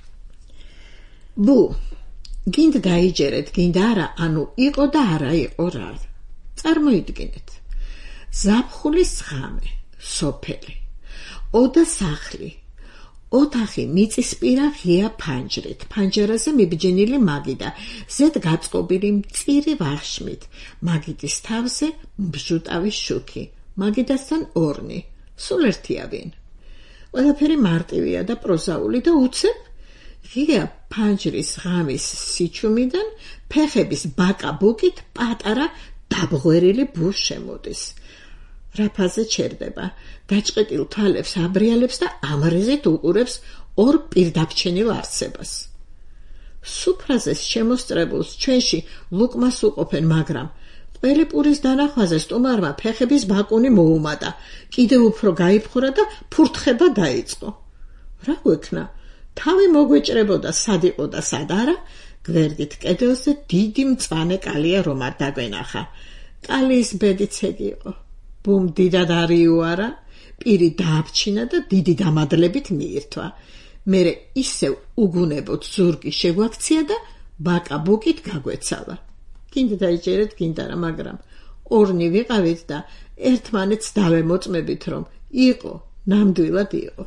Speaker 2: ბუ გინდ გაიჯერეთ, გინდ არა, ანუ იყო და არა იყო რა. წარმოიდგინეთ. ზაფხულის ღამე, სოფელი, ოდა სახლი, ოთახი მიწისპირა ღია ფანჯრით, ფანჯარაზე მიბჯენილი მაგიდა, ზედ გაწყობილი მწირი ვახშმით, მაგიდის თავზე მბჟუტავი შუქი, მაგიდასთან ორნი, სულ ერთია ვინ. ყველაფერი მარტივია და პროზაული და უცებ ღია ფანჯრის ღამის სიჩუმიდან ფეხების ბაკა-ბუკით პატარა დაბღვერილი ბუ შემოდის. რაფაზე ჩერდება, დაჭყეტილ თვალებს აბრიალებს და ამრეზით უყურებს ორ პირდაბჩენილ არსებას. სუფრაზეს შემოსწრებულს ჩვენში ლუკმას უყოფენ, მაგრამ ყველი პურის დანახვაზე სტუმარმა ფეხების ბაკუნი მოუმატა, კიდევ უფრო გაიფხურა და ფურთხება დაიწყო. რა გვექნა? თავი მოგვეჭრებოდა სად იყო და სად არა, გვერდით კედელზე დიდი მწვანე კალია რომ არ დაგვენახა. კალიის ბედიც ეგ იყო. ბუმ დიდად არიუარა, პირი დააბჩინა და დიდი დამადლებით მიირთვა. მერე ისევ უგუნებოდ ზურგი შეგვაქცია და ბაკა-ბუკით გაგვეცალა. გინდა დაიჯერეთ, გინდა არა, მაგრამ ორნი ვიყავით და ერთმანეთს დავემოწმებით, რომ იყო, ნამდვილად იყო.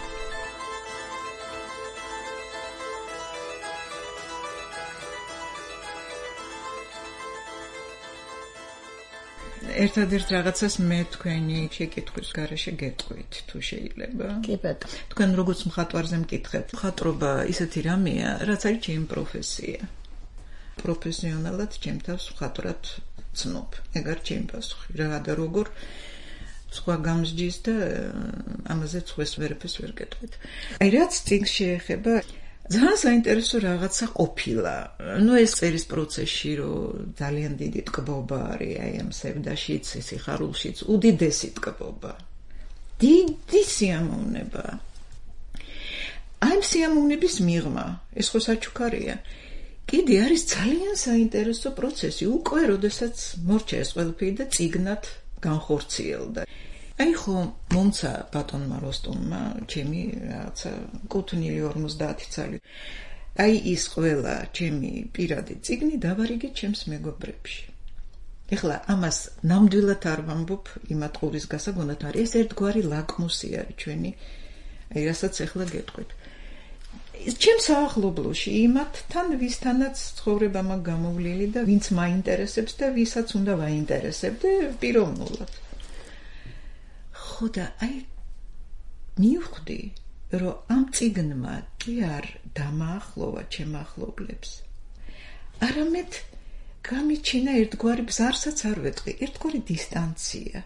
Speaker 3: ერთადერთ რაღაცას მე თქვენი შეკითხვის გარეშე გეტყვით, თუ შეიძლება.
Speaker 2: კი ბატონო.
Speaker 3: თქვენ როგორც მხატვარზე მკითხეთ, მხატვრობა ისეთი რამეა, რაც არის ჩემი პროფესია. პროფესიონალად ჩემ თავს მხატვრად ვცნობ. ეგ არის ჩემი პასუხი. რა და როგორ სხვა გამსჯის და ამაზე სხვას ვერაფერს ვერ გეტყვით. აი რაც წიგნს შეეხება, ძალიან საინტერესო რაღაცა ყოფილა. ნუ ეს წერის პროცესში, რომ ძალიან დიდი ტკბობა არის, აი ამ სევდაშიც, სიხარულშიც, უდიდესი ტკბობა. დიდი სიამოვნება. აი სიამოვნების მიღმა, ეს ხო საჩუქარია. კიდე არის ძალიან საინტერესო პროცესი, უკვე როდესაც მორჩა ეს ყველაფერი და წიგნად განხორციელდა. აი ხო მომცა ბატონმა როსტომმა ჩემი რაღაცა კუთვნილი ორმოცდაათი წელი. აი ის ყველა ჩემი პირადი წიგნი დავარიგე ჩემს მეგობრებში. ეხლა ამას ნამდვილად არ ვამბობ იმათ ყურის გასაგონად, არის ეს ერთგვარი ლაკმუსი არის ჩვენი, აი რასაც ეხლა გეტყვით. ჩემ საახლობლოში იმათთან ვისთანაც ცხოვრება მაგ გამოვლილი და ვინც მაინტერესებს და ვისაც უნდა ვაინტერესებდე პიროვნულად. ხო და აი მივხვდი, რომ ამ წიგნმა კი არ დამაახლოვა ჩემ ახლობლებს. არამედ გამიჩინა ერთგვარი ბზარსაც არ ვეტყვი, ერთგვარი დისტანცია.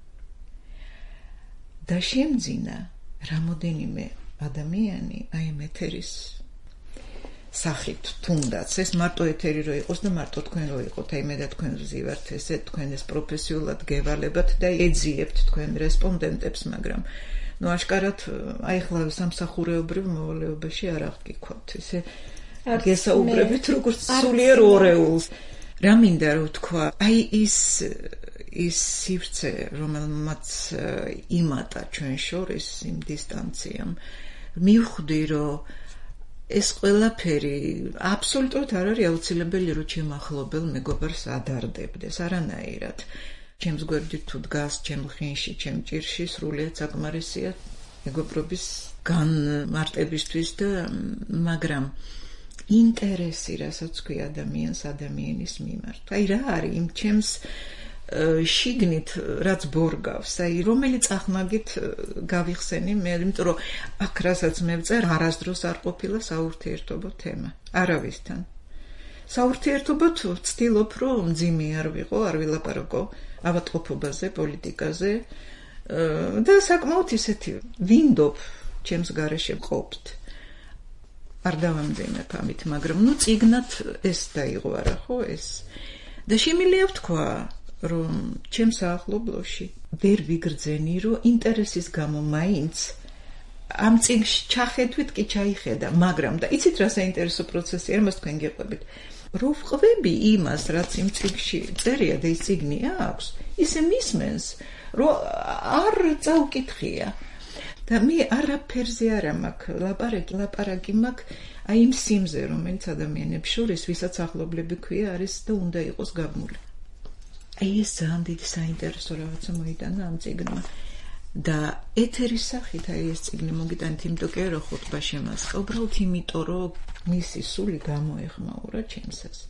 Speaker 3: და შემძინა რამოდენიმე ადამიანი აი ამ ეთერის სახით თუნდაც ეს მარტო ეთერი რო იყოს და მარტო თქვენ რო იყოთ, აი მე და თქვენ ვზივართ ესე თქვენ ეს პროფესიულად გევალებათ და ეძიებთ თქვენ რესპონდენტებს, მაგრამ ნუ აშკარად აი ხლა სამსახურეობრივ მოვალეობაში არ აღგიქვათ ესე გესაუბრებით როგორც სულიერ ორეულს. რა მინდა რომ თქვა, აი ის ის სივრცე, რომელმაც იმატა ჩვენ შორის იმ დისტანციამ, მივხვდი რომ ეს ყველაფერი აბსოლუტურად არ არის აუცილებელი რომ ჩემ ახლობელ მეგობარს ადარდებდეს არანაირად. ჩემს გვერდით თუ დგას, ჩემ ხინში, ჩემ ჭირში სრულიად საკმარისია მეგობრობის განმარტებისთვის და მაგრამ ინტერესი, რასაც ქვი ადამიანს ადამიანის მიმართ. აი რა არის იმ ჩემს შიგნით რაც ბორგავს, აი რომელი წახნაგით გავიხსენი მე, იმიტომ რომ აქ რასაც მე ვწერ, არასდროს არ ყოფილა საურთიერთობო თემა. არავისთან. საურთიერთობო ვცდილობ, რომ მძიმე არ ვიყო, არ ვილაპარაკო ავადმყოფობაზე, პოლიტიკაზე და საკმაოდ ისეთი ვინდობ ჩემს გარეშე მყოფთ. არ დავამძიმებ ამით, მაგრამ ნუ წიგნად ეს დაიღვარა, ხო ეს. და შემიძლია ვთქვა, რომ ჩემს ახლობლოში ვერ ვიგრძენი, რომ ინტერესის გამო მაინც ამ წიგნში ჩახედვით კი ჩაიხედა, მაგრამ და იცით რა საინტერესო პროცესია, ამას თქვენ გიყვებით. რო ვყვები იმას, რაც იმ წიგნში წერია და ის წიგნი აქვს, ისე მისმენს, რომ არ წავკითხია. და მე არაფერზე არა მაქვს ლაპარაკი, ლაპარაკი მაქვს აი იმ სიმზე, რომელიც ადამიანებს შორის, ვისაც ახლობლები ქვია, არის და უნდა იყოს გაბმული. აი ეს ძალიან დიდი საინტერესო რაღაცა მოიტანა ამ წიგნმა. და ეთერის სახით აი ეს წიგნი მოგიტანით, იმიტომ კი არა ხუთბა შემასყა, უბრალოდ იმიტომ, რომ მისი სული გამოეხმაურა ჩემსას.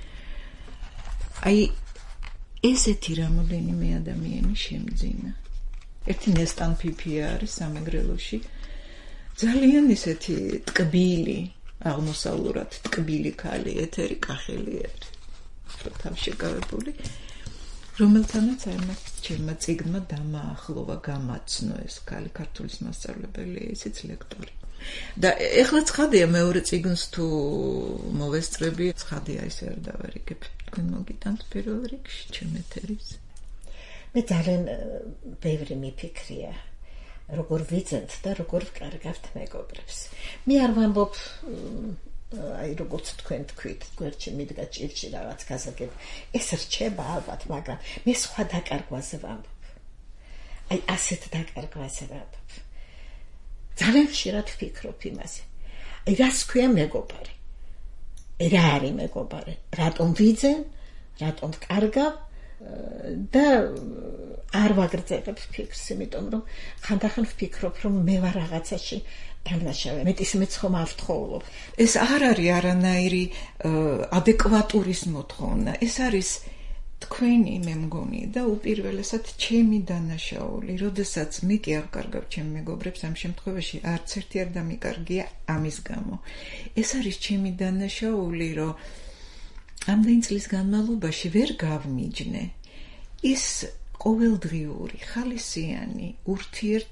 Speaker 3: აი ესეთი რამოდენიმე ადამიანი შემძინა. ერთი ნესტან ფიფია არის სამეგრელოში. ძალიან ისეთი ტკბილი, აღმოსავლურად ტკბილი ქალი, ეთერი კახელი არის. თავშეკავებული, რომელთანაც აი მას ჩემმა წიგნმა დამაახლოვა, გამაცნო ეს ქალი, ქართულის მასწავლებელი, ისიც ლექტორი. და ეხლა ცხადია მეორე წიგნს თუ მოვესწრები, ცხადია ისე არ დავარიგებ. თქვენ მოგიტანთ პირველ რიგში ჩემ ეთერის.
Speaker 2: მე ძალიან ბევრი მიფიქრია, როგორ ვიძენთ და როგორ ვკარგავთ მეგობრებს. მე არ ვამბობ, აი როგორც თქვენ თქვით, გვერდში მიდგა ჭირში რაღაც გასაგებ. ეს რჩება ალბათ, მაგრამ მე სხვა დაკარგვაზე ვამბობ. აი ასეთ დაკარგვაზე ვამბობ. ძალიან ხშირად ვფიქრობ იმაზე. აი რას ქვია მეგობარი? რა არის მეგობარი? რატომ ვიძენ? რატომ ვკარგავ? და არ ვაგრძელებ ფიქრს, იმიტომ რომ ხანდახან ვფიქრობ, რომ მე ვარ რაღაცაში დამნაშავე. მეტისმეც ხომ არ ვთხოვლობ.
Speaker 3: ეს არ არის არანაირი ადეკვატურის მოთხოვნა. ეს არის თქვენი, მე მგონი, და უპირველესად ჩემი დანაშაული. როდესაც მე კი არ ვკარგავ ჩემ მეგობრებს, ამ შემთხვევაში არც ერთი არ დამიკარგია ამის გამო. ეს არის ჩემი დანაშაული, რომ ამდენი წლის განმავლობაში ვერ გავმიჯნე ის ყოველდღიური, ხალისიანი ურთიერთ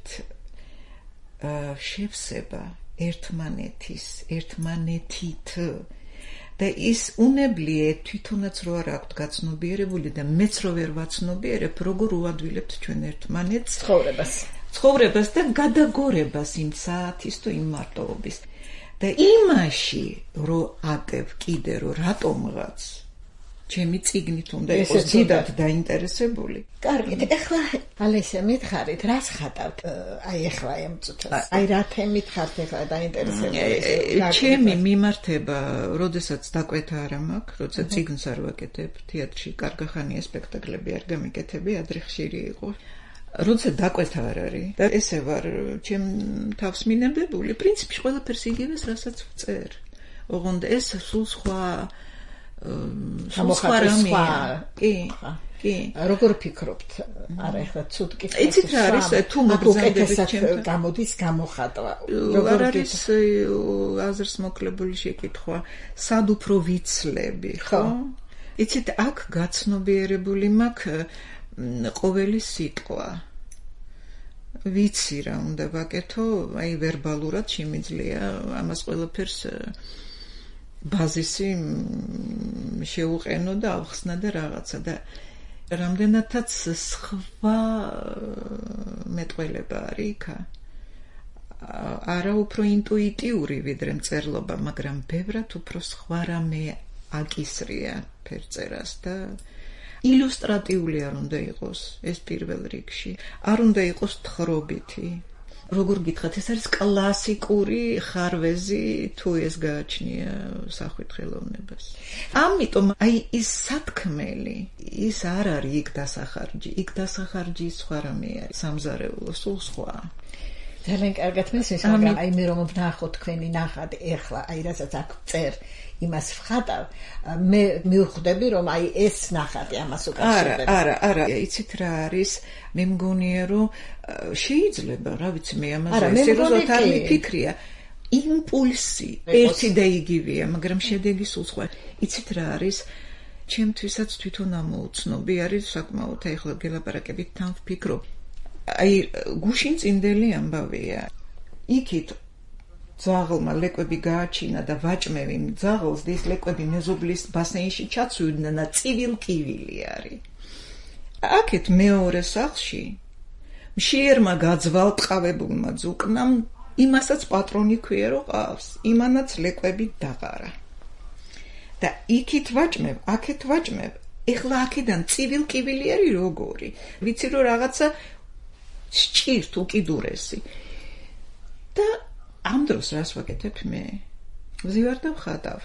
Speaker 3: შევსება ერთმანეთის, ერთმანეთით და ის უნებლიე თვითონაც რო არ აქვთ გაცნობიერებული და მეც რო ვერ ვაცნობიერებ, როგორ უადვილებთ ჩვენ ერთმანეთს
Speaker 2: ცხოვრებას,
Speaker 3: ცხოვრებას და გადაგორებას იმ საათის თუ იმ მარტოობის. და იმაში რო ატევ კიდე რო რატომღაც ჩემი წიგნით უნდა იყოს დიდად დაინტერესებული.
Speaker 2: კარგით, ეხლა ალესა მითხარით, რას ხატავთ? აი ეხლა ამ წუთას. აი რა თემით ხართ ეხლა დაინტერესებული?
Speaker 3: ჩემი მიმართება, როდესაც დაკვეთა არ მაქვს, როცა წიგნს არ ვაკეთებ, თეატრში კარგახანია სპექტაკლები არ გამიკეთები, ადრე ხშირი იყო. როცა დაკვეთა არ არის და ესე ვარ ჩემ თავს მინებებული, პრინციპში ყველაფერს იგივეს, რასაც ვწერ. ოღონდ ეს სულ სხვა
Speaker 2: სხვა რამეა. კი, კი. როგორ ფიქრობთ? არა, ეხლა ცუდ კი.
Speaker 3: იცით რა არის თუ მოგზადებით
Speaker 2: ჩემთან გამოდის გამოხატვა.
Speaker 3: როგორ არის აზრს მოკლებული შეკითხვა, სად უფრო ვიცლები, ხო? იცით აქ გაცნობიერებული მაქვს ყოველი სიტყვა. ვიცი რა უნდა ვაკეთო, აი ვერბალურად შემიძლია ამას ყველაფერს ბაზისი შეუყენო და ავხსნა და რაღაცა და რამდენადაც სხვა მეტყველება არის იქ. არა უფრო ინტუიტიური ვიდრე მწერლობა, მაგრამ ბევრად უფრო სხვა რამე აკისრია ფერწერას და ილუსტრატიული არ უნდა იყოს ეს პირველ რიგში. არ უნდა იყოს თხრობითი. როგორ გითხრათ, ეს არის კლასიკური ხარვეზი თუ ეს გააჩნია სახვით ხელოვნებას. ამიტომ აი ის სათქმელი, ის არ არის იქ დასახარჯი, იქ დასახარჯი სხვა რამე არის, სამზარეულო სულ სხვა.
Speaker 2: ძალიან კარგად მესმის, მაგრამ აი მე რომ ვნახო თქვენი ნახატი ეხლა, აი რასაც აქ წერ იმას ვხატავ, მე მივხვდები რომ აი ეს ნახატი ამას უკავშირდება.
Speaker 3: არა, არა, არა, იცით რა არის, მე მგონია რომ შეიძლება, რა ვიცი მე ამაზე სერიოზულად არ მიფიქრია. იმპულსი ერთი და იგივეა, მაგრამ შედეგი სულ სხვა. იცით რა არის, ჩემთვისაც თვითონ ამოუცნობი არის საკმაოდ ეხლა გელაპარაკებით თან ვფიქრობ. აი გუშინ წინდელი ამბავია. იქით ძაღლმა ლეკვები გააჩინა და ვაჭმევი ძაღლს და ის ლეკვები მეზობლის ბასეინში ჩაცვიდნენ და ცივილკივილი არის. აქეთ მეორე სახლში მშიერმა გაძვალტყავებულმა ძუკნამ იმასაც პატრონი ქვია რომ ყავს, იმანაც ლეკვები დაღარა. და იქით ვაჭმევ, აქეთ ვაჭმევ, ეხლა აქედან ცივილკივილი არის როგორი. ვიცი რომ რაღაცა სჭირთ უკიდურესი. და ამ დროს რას ვაკეთებ მე? ვზივარ და ვხატავ.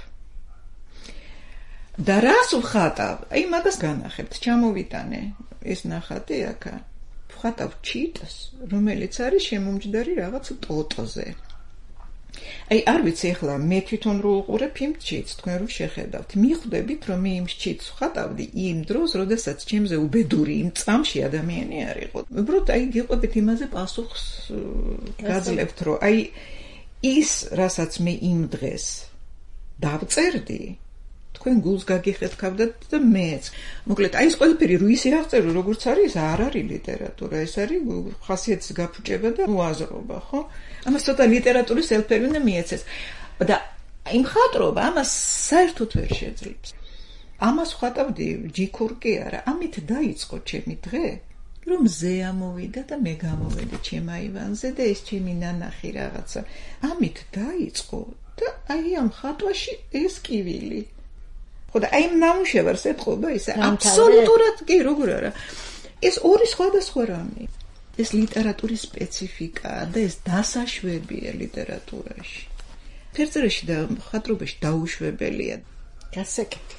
Speaker 3: და რას ვხატავ? აი მაგას განახებთ, ჩამოვიტანე ეს ნახატი აქა. ვხატავ ჩიტს, რომელიც არის შემომჯდარი რაღაც ტოტოზე. აი არ ვიცი ეხლა მე თვითონ რო უყურებ იმ ჩიტს, თქვენ რო შეხედავთ, მიხვდებით რომ მე იმ ჩიტს ვხატავდი იმ დროს, როდესაც ჩემზე უბედური იმ წამში ადამიანი არ იყო. უბრალოდ აი გიყვებით იმაზე პასუხს გაძლევთ, რომ აი ის, რასაც მე იმ დღეს დავწერდი, თქვენ გულს გაგიხეთქავდათ და მეც. მოკლედ, აი ეს ყველაფერი რო ისე აღწერო, როგორც არის, არ არის ლიტერატურა, ეს არის ხასიათის გაფუჭება და უაზრობა, ხო? ამას ცოტა ლიტერატურის ელფერი უნდა მიეცეს. და იმ ხატრობა ამას საერთოდ ვერ შეძლებს. ამას ვხატავდი ჯიქურ კი არა, ამით დაიწყო ჩემი დღე. რომ ზე ამოვიდა და მე გამოვედი ჩემ აივანზე და ეს ჩემი ნანახი რაღაცა ამით დაიწყო და აი ამ ხატვაში ეს კივილი. ხო და აი ნამუშევარს ეთყობა ისა აბსოლუტურად კი როგორ არა. ეს ორი სხვადასხვა რამე. ეს ლიტერატურის სპეციფიკაა და ეს დასაშვებია ლიტერატურაში. ფერწერაში და ხატრობაში დაუშვებელია.
Speaker 2: გასაკეთე.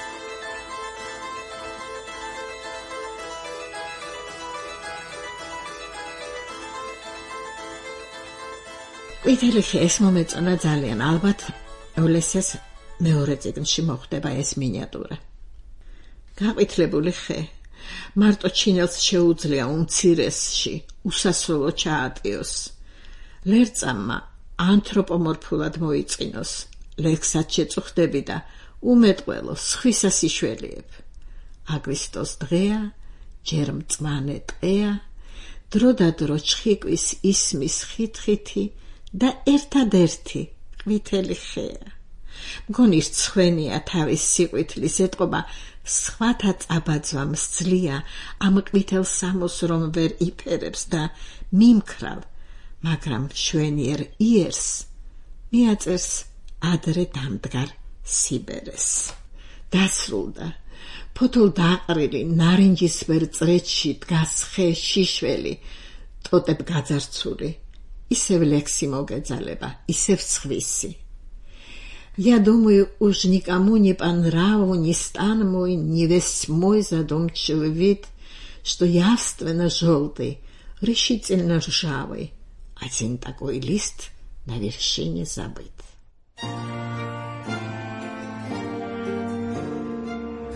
Speaker 2: ვითელი ეს მომეწონა ძალიან, ალბათ ოლესეს მეორე წიგნში მოხდება ეს მინიატურა. გაყვითლებული ხე მარტო ჩინელს შეუძლია უმცირესში უსასრულო ჩაატიოს. ლერწამმა ანთროპომორფულად მოიწინოს, ლექსად შეწუხდები და უმეტყველო სხვისას იშველიებ. აგვისტოს დღეა, ჯერ მწვანე ტყეა, დრო და დრო ჩხიკვის ისმის ხითხითი და ერთადერთი ყვითელი ხეა. მგონის ცხვენია თავის სიყვითლის ეტყობა, სხვათა წაბაძვამს ძლია ამ ყვითელ სამოს რომ ვერ იფერებს და მიმქრავ, მაგრამ შვენიერ იერს მიაწერს ადრე დამდგარ სიბერეს. დასრულდა ფოთოლ დაყრილი ნარინჯისფერ წრეჩში დგას ხე შიშველი, ტოტებ გაძარცული, ისევ ლექსი მოგეძალება, ისევ სხვისი. Я думаю, уж никому не по нраву не стан мой, не весь мой задумчивый вид, что явственно желтый, решительно ржавый, один такой лист на вершине забыт.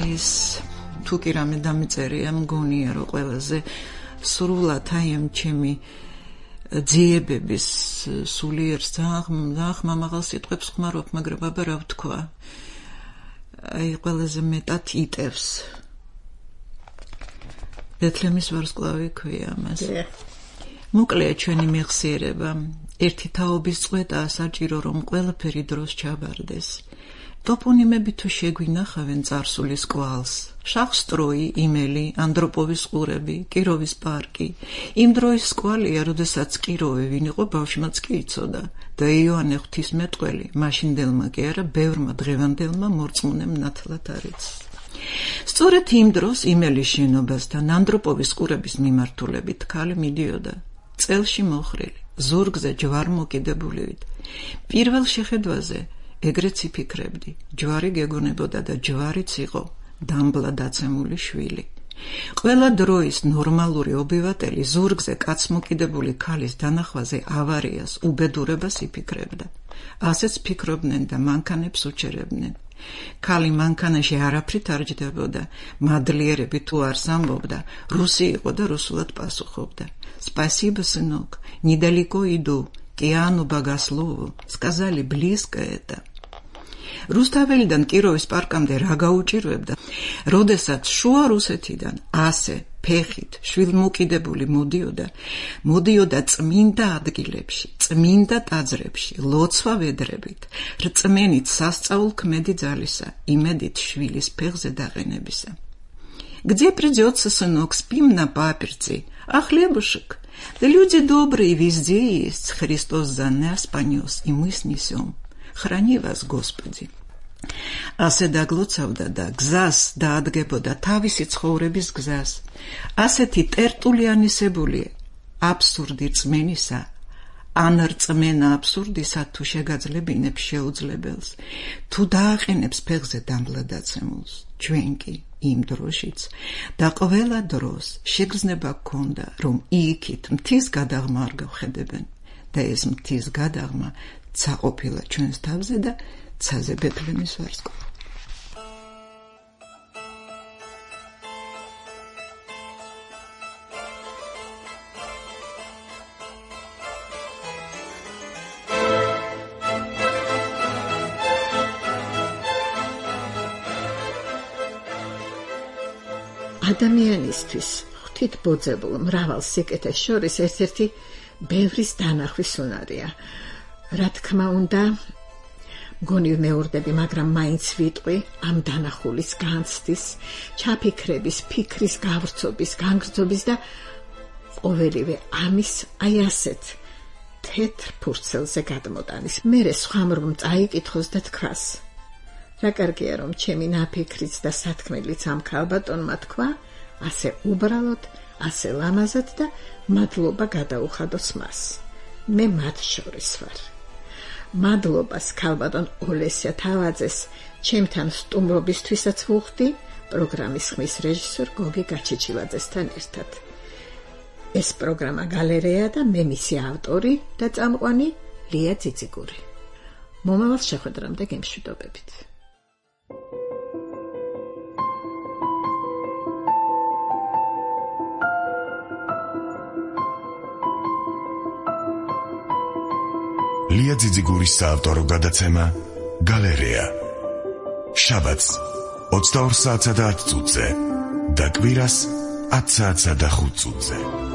Speaker 3: ის თუ კი რამე დამიწერია, მგონია რომ ყველაზე სრულად აი ამ ჩემი ძიებების სულიერ ძალიან ხმამაღალ სიტყვებს ხმარობ, მაგრამ აბა რა ვთქვა. აი ყველაზე მეტად იტევს. ბეთლემის ვარსკვლავი ქვია მას. მოკლეა ჩვენი მეხსიერება. ერთი თაობის წვეტაა საჭირო, რომ ყველაფერი დროს ჩაბარდეს. ტოპონიმები თუ შეგვინახავენ წარსულის კვალს, შახსტროი, იმელი, ანდროპოვის ყურები, კიროვის პარკი. იმ დროის კვალია, როდესაც კიროვი ვინ იყო, ბავშვმაც კი იცოდა და იოანე ღვთისმეტყველი, მაშინდელმა კი არა, ბევრმა დღევანდელმა მორწმუნემ ნათლად არის. სწორედ იმ დროს იმელის შენობასთან ანდროპოვის ყურების მიმართულებით ქალი მიდიოდა, წელში მოხრილი, ზურგზე ჯვარმოკიდებულივით. პირველ შეხედვაზე ეგრეც იფიქრებდი, ჯვარი გეგონებოდა და ჯვარიც იყო დამბლა დაცემული შვილი. ყველა დროის ნორმალური ობივატელი ზურგზე კაცმოკიდებული ქალის დანახვაზე ავარიას, უბედურებას იფიქრებდა. ასეც ფიქრობდნენ და მანქანებს უჩერებდნენ. ქალი მანქანაში არაფრით არ ჯდებოდა, მადლიერები თუ არ სამბობდა, რუსი იყო და რუსულად პასუხობდა. Спасибо, сынок, недалеко иду, к Иоанну Богослову, сказали, близко это. რუსთაველიდან კიროვის პარკამდე რა გაუჭირვებდა, როდესაც შუა რუსეთიდან ასე ფეხით შვილმოკიდებული მოდიოდა, მოდიოდა წმინდა ადგილებში, წმინდა ტაძრებში, ლოცვა ვედრებით, რწმენით სასწაულ ქმედი ძალისა, იმედით შვილის ფეხზე დაყენებისა. Где придется, сынок, спим на паперти, а хлебушек? Да люди добрые везде есть, Христос за нас понес, и мы снесем. Храни вас, Господи. ასე დაგლოცავდა და გზას დაადგებოდა თავისი ცხოვრების გზას. ასეთი ტერტულიანისებული აბსურდი რწმენისა, ან რწმენა აბსურდისა თუ შეგაძლებინებს შეუძლებელს, თუ დააყენებს ფეხზე დამბლადაცემულს, ჩვენ კი იმ დროშიც და ყველა დროს შეგრძნება გქონდა, რომ იქით მთის გადაღმა არ გავხედებენ და ეს მთის გადაღმა ცა ყოფილა ჩვენს თავზე და ცაზე ბეთლემის ვარსკვლავი.
Speaker 2: ადამიანისთვის ღვთით ბოძებულ მრავალ სიკეთეს შორის ერთ-ერთი ბევრის დანახვის უნარია. რა თქმა უნდა, გონივ მეორდები, მაგრამ მაინც ვიტყვი ამ დანახულის განცდის, ჩაფიქრების, ფიქრის გავრცობის, განგრძობის და ყოველივე ამის აი ასეთ თეთრ ფურცელზე გადმოტანის. მერე სხვამ წაიკითხოს და თქვას. რა კარგია, რომ ჩემი ნაფიქრიც და სათქმელიც ამ ქალბატონმა თქვა, ასე უბრალოდ, ასე ლამაზად და მადლობა გადაუხადოს მას. მე მათ შორის ვარ. მადლობას ქალბატონ ოლესია თავაძეს ჩემთან სტუმრობისთვისაც ვუხდი პროგრამის ხმის რეჟისორ გოგი გაჩეჩილაძესთან ერთად. ეს პროგრამა გალერეა და მე მისი ავტორი და წამყვანი ლია ძიძიგური. მომავალ შეხვედრამდე გემშვიდობებით.
Speaker 1: ლია ძიძიგურის საავტორო გადაცემა გალერეა. შაბათს ოცდაორ საათსა და ათ წუთზე და კვირას ათ საათსა და ხუთ წუთზე.